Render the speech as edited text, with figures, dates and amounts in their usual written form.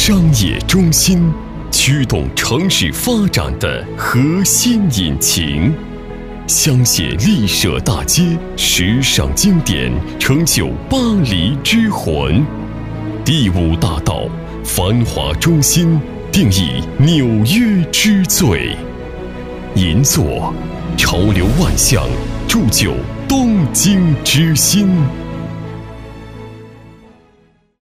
商业中心，驱动城市发展的核心引擎。香榭丽舍大街时尚经典，成就巴黎之魂。第5大道繁华中心，定义纽约之最。银座潮流万象，铸就东京之心。